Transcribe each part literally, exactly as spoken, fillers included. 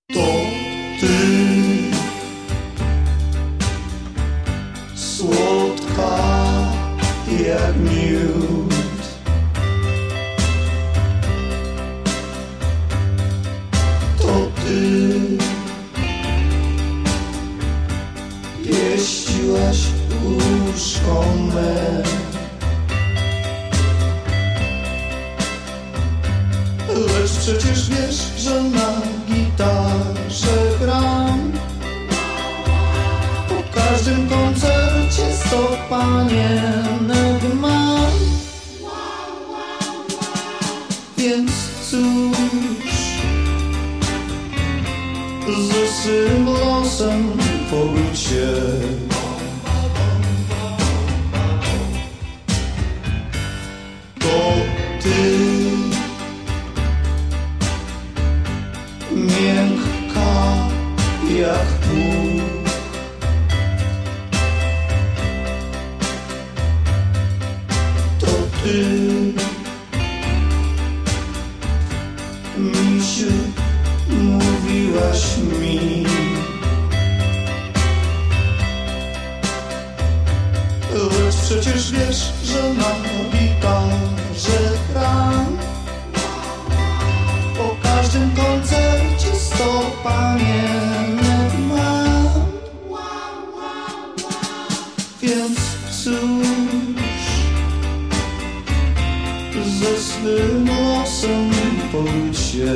To ty, słodka jak miód, to ty pieściłaś łóżko me, lecz przecież wiesz, że na gitarze gram. Po każdym koncercie sto panienek mam. Więc cóż, ze swym losem pogódź się. To ty, miękka jak puch, to ty, misiu, mówiłaś mi, lecz przecież wiesz, że na gitarze gram. Po każdym koncercie sto panienek mam. Więc cóż, ze swym losem pogódź się.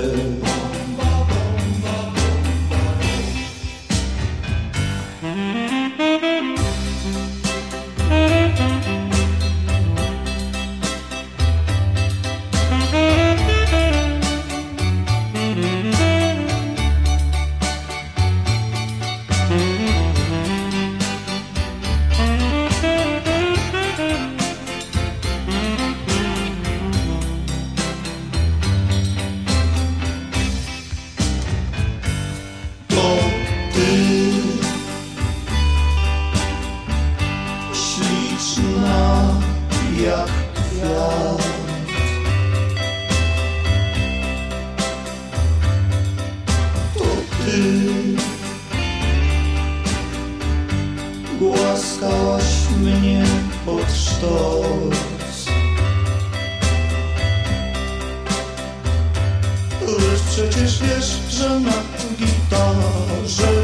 Śliczna jak kwiat, to ty głaskałaś mnie pod sztos, lecz przecież wiesz, że na gitarze